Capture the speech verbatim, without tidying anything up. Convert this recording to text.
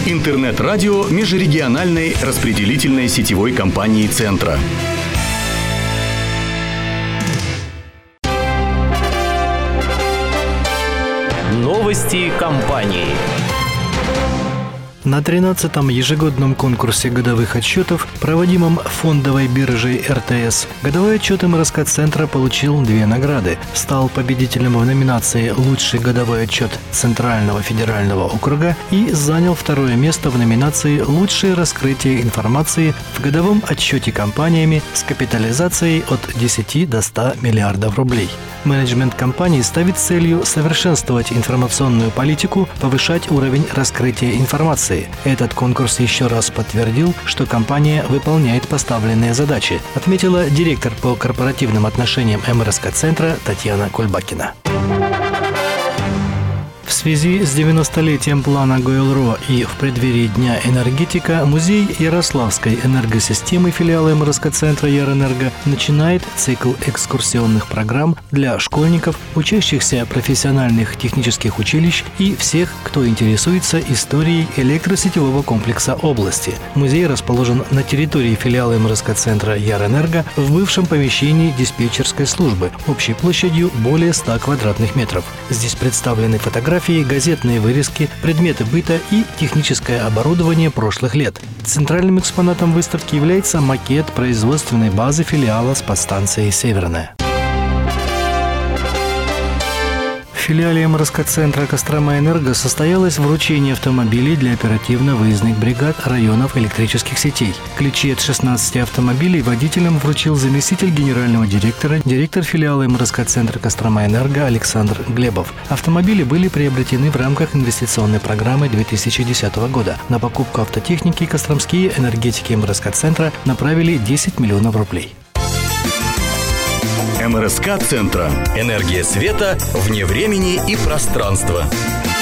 Интернет-радио межрегиональной распределительной сетевой компании «Центра». Новости компании. На тринадцатом ежегодном конкурсе годовых отчетов, проводимом фондовой биржей эр тэ эс, годовой отчет эм эр эс ка-центра получил две награды. Стал победителем в номинации «Лучший годовой отчет Центрального федерального округа» и занял второе место в номинации «Лучшее раскрытие информации в годовом отчете компаниями с капитализацией от десяти до ста миллиардов рублей». Менеджмент компании ставит целью совершенствовать информационную политику, повышать уровень раскрытия информации. Этот конкурс еще раз подтвердил, что компания выполняет поставленные задачи, отметила директор по корпоративным отношениям эм эр эс ка-центра Татьяна Кульбакина. В связи с девяностолетием плана Гойл-Ро и в преддверии Дня энергетика Музей Ярославской энергосистемы филиала эм эр эс ка-центра Ярэнерго начинает цикл экскурсионных программ для школьников, учащихся профессиональных технических училищ и всех, кто интересуется историей электросетевого комплекса области. Музей расположен на территории филиала эм эр эс ка-центра Ярэнерго в бывшем помещении диспетчерской службы общей площадью более ста квадратных метров. Здесь представлены фотографии, газетные вырезки, предметы быта и техническое оборудование прошлых лет. Центральным экспонатом выставки является макет производственной базы филиала с подстанцией «Северная». В филиале эм эр эс ка-центра «Кострома-Энерго» состоялось вручение автомобилей для оперативно-выездных бригад районов электрических сетей. Ключи от шестнадцати автомобилей водителям вручил заместитель генерального директора, директор филиала эм эр эс ка-центра «Кострома-Энерго» Александр Глебов. Автомобили были приобретены в рамках инвестиционной программы две тысячи десятого года. На покупку автотехники костромские энергетики эм эр эс ка-центра направили десять миллионов рублей. эм эр эс ка-центра. Энергия света вне времени и пространства.